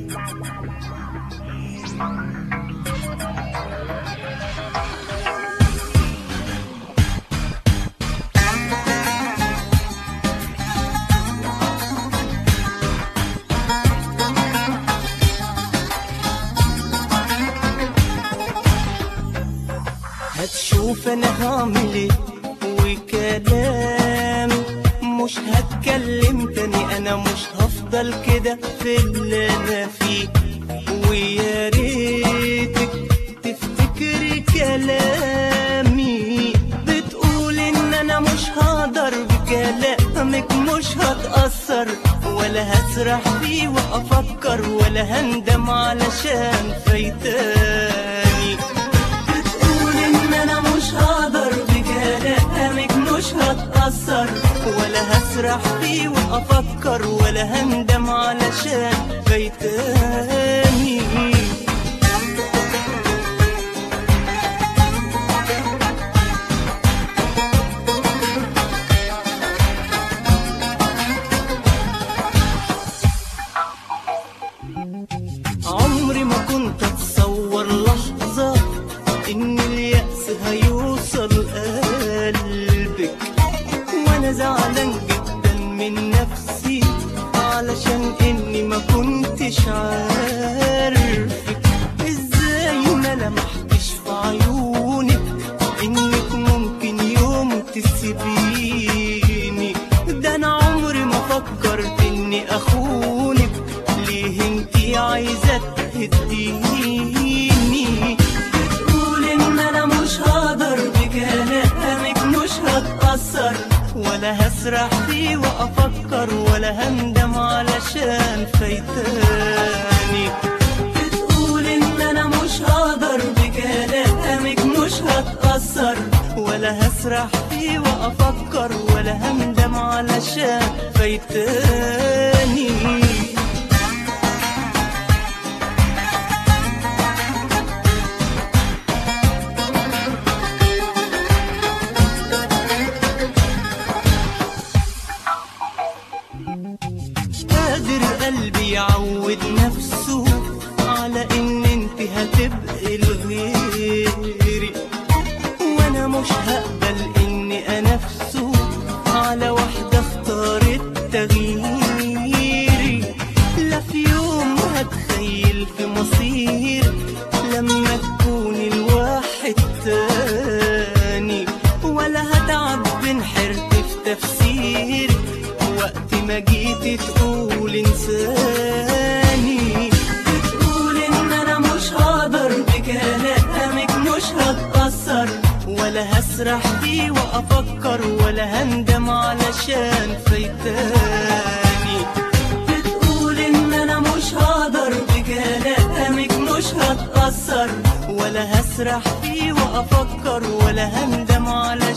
هتشوف انا هعمل ايه وكلام، مش هتكلم تاني، انا مش هفضل كده في اللي انا فيه. ويا ريتك تفتكري كلامي، بتقول ان انا مش هقدر بكلامك، مش هتأثر ولا هسرح فيه وافكر ولا هندم علشان فايتاني. بتقول ان انا مش هقدر بكلامك، مش هتأثر ولا هسرح فيه وافكر ولا هندم علشان فايتاني. عمري ما كنت اتصور لحظة ان اليأس هيوصل قلبك، وانا زعلان جدا من نفسي علشان اني ما كنتش عارفك. ازاي ما لمحتش في عيونك انك ممكن يوم تسيبيني؟ ده انا عمري ما فكرت اني اخونك، ليه انتي عايزة تهديني؟ بتقول ان انا مش هقدر بكلامك، مش هتأثر ولا هسرح فيه وافكر ولا هندم علشان فايتاني. بتقول ان انا مش هقدر بكلامك، مش هتأثر ولا هسرح فيه وافكر ولا هندم علشان فايتاني. قادر قلبي يعود نفسه على ان انت هتبقي لغيري، وانا مش هقبل اني انافسه على واحدة اختارت تغييري. لا في يوم هتخيل في مصير لما تكون الواحد تاني، ولا هتعب بين حيرتي في تفسير وقت ما جيتي تقول انساني. بتقول ان انا مش هقدر بكلامك، مش هتأثر ولا هسرح فيه وافكر ولا هندم علشان فايتاني. بتقول ان انا مش هقدر بكلامك، مش هتأثر ولا هسرح فيه وافكر ولا هندم علشان